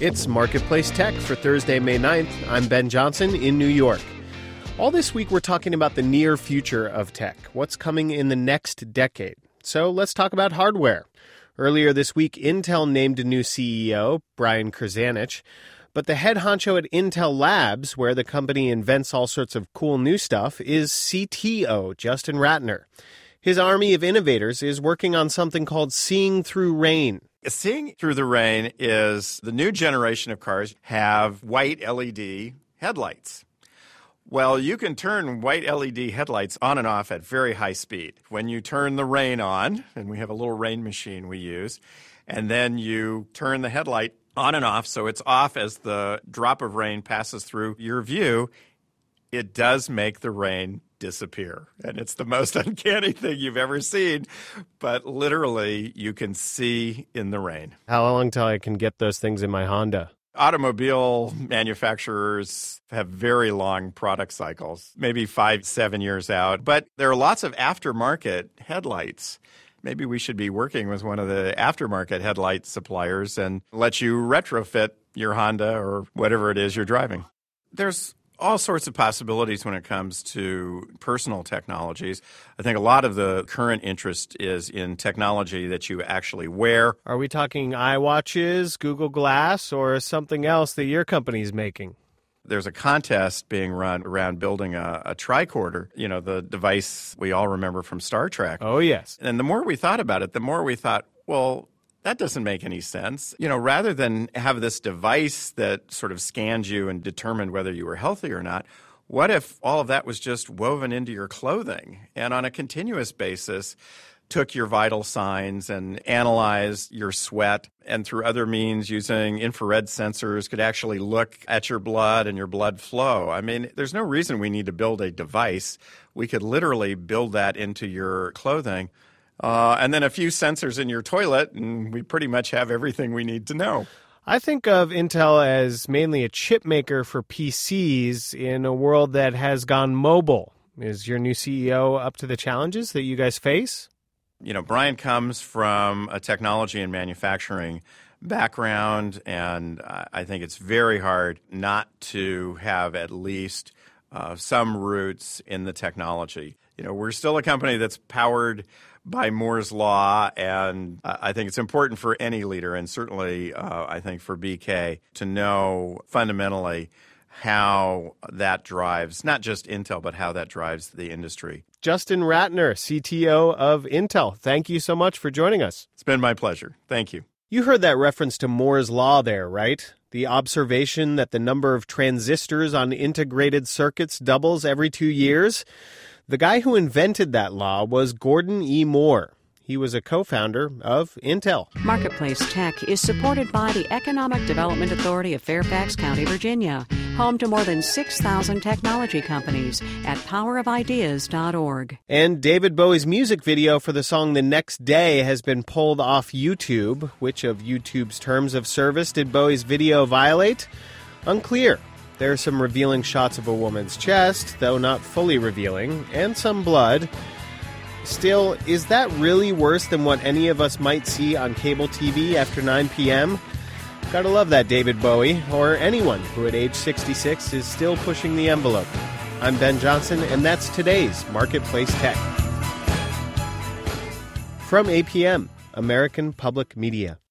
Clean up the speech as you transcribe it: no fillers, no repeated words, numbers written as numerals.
It's Marketplace Tech for Thursday, May 9th. I'm Ben Johnson in New York. All this week, we're talking about the near future of tech, what's coming in the next decade. So let's talk about hardware. Earlier this week, Intel named a new CEO, Brian Krzanich. But the head honcho at Intel Labs, where the company invents all sorts of cool new stuff, is CTO Justin Ratner. His army of innovators is working on something called Seeing Through Rain. Seeing Through the Rain is the new generation of cars have white LED headlights. Well, you can turn white LED headlights on and off at very high speed. When you turn the rain on, and we have a little rain machine we use, and then you turn the headlight on and off so it's off as the drop of rain passes through your view, it does make the rain disappear. And it's the most uncanny thing you've ever seen, but literally you can see in the rain. How long till I can get those things in my Honda? Automobile manufacturers have very long product cycles, maybe 5-7 years out. But there are lots of aftermarket headlights. Maybe we should be working with one of the aftermarket headlight suppliers and let you retrofit your Honda or whatever it is you're driving. There's all sorts of possibilities when it comes to personal technologies. I think a lot of the current interest is in technology that you actually wear. Are we talking iWatches, Google Glass, or something else that your company's making? There's a contest being run around building a tricorder, the device we all remember from Star Trek. Oh, yes. And the more we thought about it, the more we thought, well, that doesn't make any sense. Rather than have this device that sort of scanned you and determined whether you were healthy or not, what if all of that was just woven into your clothing and on a continuous basis took your vital signs and analyzed your sweat and through other means using infrared sensors could actually look at your blood and your blood flow? I mean, there's no reason we need to build a device. We could literally build that into your clothing. And then a few sensors in your toilet, and we pretty much have everything we need to know. I think of Intel as mainly a chip maker for PCs in a world that has gone mobile. Is your new CEO up to the challenges that you guys face? Brian comes from a technology and manufacturing background, and I think it's very hard not to have at least some roots in the technology. We're still a company that's powered by Moore's Law, and I think it's important for any leader, and certainly I think for BK, to know fundamentally how that drives not just Intel, but how that drives the industry. Justin Ratner, CTO of Intel, thank you so much for joining us. It's been my pleasure. Thank you. You heard that reference to Moore's Law there, right? The observation that the number of transistors on integrated circuits doubles every 2 years? The guy who invented that law was Gordon E. Moore. He was a co-founder of Intel. Marketplace Tech is supported by the Economic Development Authority of Fairfax County, Virginia, home to more than 6,000 technology companies at powerofideas.org. And David Bowie's music video for the song The Next Day has been pulled off YouTube. Which of YouTube's terms of service did Bowie's video violate? Unclear. There are some revealing shots of a woman's chest, though not fully revealing, and some blood. Still, is that really worse than what any of us might see on cable TV after 9 p.m.? Gotta love that David Bowie, or anyone who at age 66 is still pushing the envelope. I'm Ben Johnson, and that's today's Marketplace Tech. From APM, American Public Media.